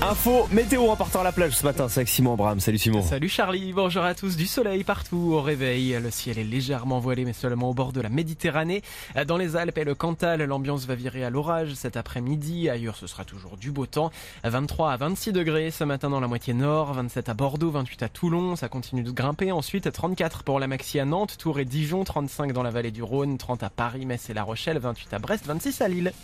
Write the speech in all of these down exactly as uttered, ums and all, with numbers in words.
Info météo en partant à la plage ce matin, c'est avec Simon Abraham. Salut Simon. Salut Charlie, bonjour à tous. Du soleil partout au réveil. Le ciel est légèrement voilé mais seulement au bord de la Méditerranée. Dans les Alpes et le Cantal, l'ambiance va virer à l'orage cet après-midi. Ailleurs ce sera toujours du beau temps. vingt-trois à vingt-six degrés ce matin dans la moitié nord, vingt-sept à Bordeaux, vingt-huit à Toulon. Ça continue de grimper. Ensuite trente-quatre pour la maxi à Nantes, Tours et Dijon, trente-cinq dans la vallée du Rhône, trente à Paris, Metz et La Rochelle, vingt-huit à Brest, vingt-six à Lille.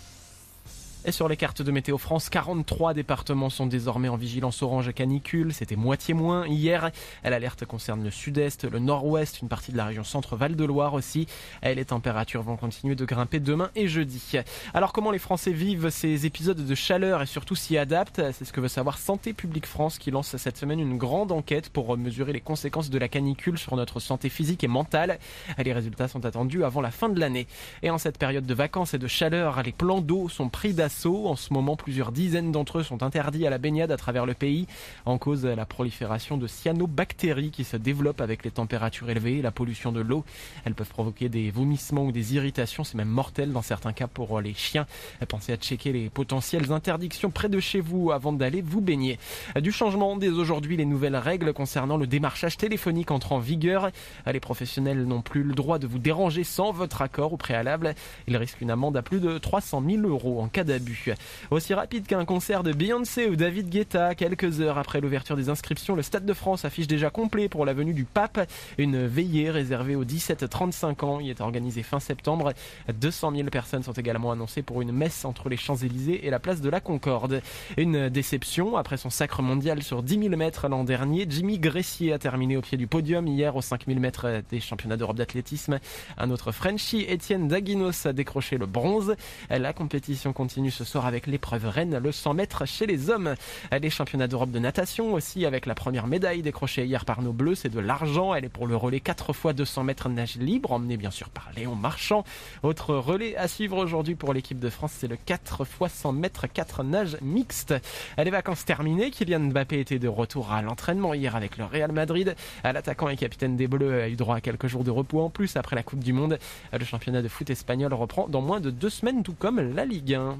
Et sur les cartes de Météo France, quarante-trois départements sont désormais en vigilance orange canicule. C'était moitié moins hier. L'alerte concerne le sud-est, le nord-ouest, une partie de la région centre-Val de Loire aussi. Et les températures vont continuer de grimper demain et jeudi. Alors comment les Français vivent ces épisodes de chaleur et surtout s'y adaptent? C'est ce que veut savoir Santé publique France qui lance cette semaine une grande enquête pour mesurer les conséquences de la canicule sur notre santé physique et mentale. Les résultats sont attendus avant la fin de l'année. Et en cette période de vacances et de chaleur, les plans d'eau sont pris d'assaut. En ce moment, plusieurs dizaines d'entre eux sont interdits à la baignade à travers le pays. En cause, la prolifération de cyanobactéries qui se développent avec les températures élevées et la pollution de l'eau. Elles peuvent provoquer des vomissements ou des irritations. C'est même mortel dans certains cas pour les chiens. Pensez à checker les potentielles interdictions près de chez vous avant d'aller vous baigner. Du changement dès aujourd'hui, les nouvelles règles concernant le démarchage téléphonique entrent en vigueur. Les professionnels n'ont plus le droit de vous déranger sans votre accord au préalable. Ils risquent une amende à plus de trois cent mille euros en cas d'abus. Aussi rapide qu'un concert de Beyoncé ou David Guetta, quelques heures après l'ouverture des inscriptions, le Stade de France affiche déjà complet pour la venue du pape. Une veillée réservée aux dix-sept à trente-cinq ans y est organisée fin septembre. deux cent mille personnes sont également annoncées pour une messe entre les Champs-Élysées et la place de la Concorde. Une déception, après son sacre mondial sur dix mille mètres l'an dernier, Jimmy Gressier a terminé au pied du podium hier aux cinq mille mètres des championnats d'Europe d'athlétisme. Un autre Frenchie, Étienne Daguinos, a décroché le bronze. La compétition continue ce soir avec l'épreuve reine, le cent mètres chez les hommes. Les championnats d'Europe de natation aussi avec la première médaille décrochée hier par nos Bleus, c'est de l'argent. Elle est pour le relais quatre fois deux cents mètres nage libre, emmené bien sûr par Léon Marchand. Autre relais à suivre aujourd'hui pour l'équipe de France, c'est le quatre fois cent mètres quatre nage mixte. Les vacances terminées, Kylian Mbappé était de retour à l'entraînement hier avec le Real Madrid. L'attaquant et capitaine des Bleus a eu droit à quelques jours de repos en plus après la Coupe du Monde. Le championnat de foot espagnol reprend dans moins de deux semaines, tout comme la Ligue un.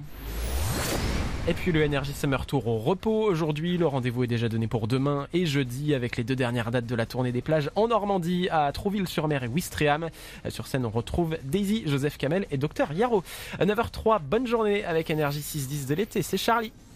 Et puis le Energy Summer Tour au repos aujourd'hui. Le rendez-vous est déjà donné pour demain et jeudi avec les deux dernières dates de la tournée des plages en Normandie à Trouville-sur-Mer et Ouistreham. Sur scène, on retrouve Daisy, Joseph Kamel et Docteur Yaro. neuf heures zéro trois, bonne journée avec Energy six dix de l'été. C'est Charlie.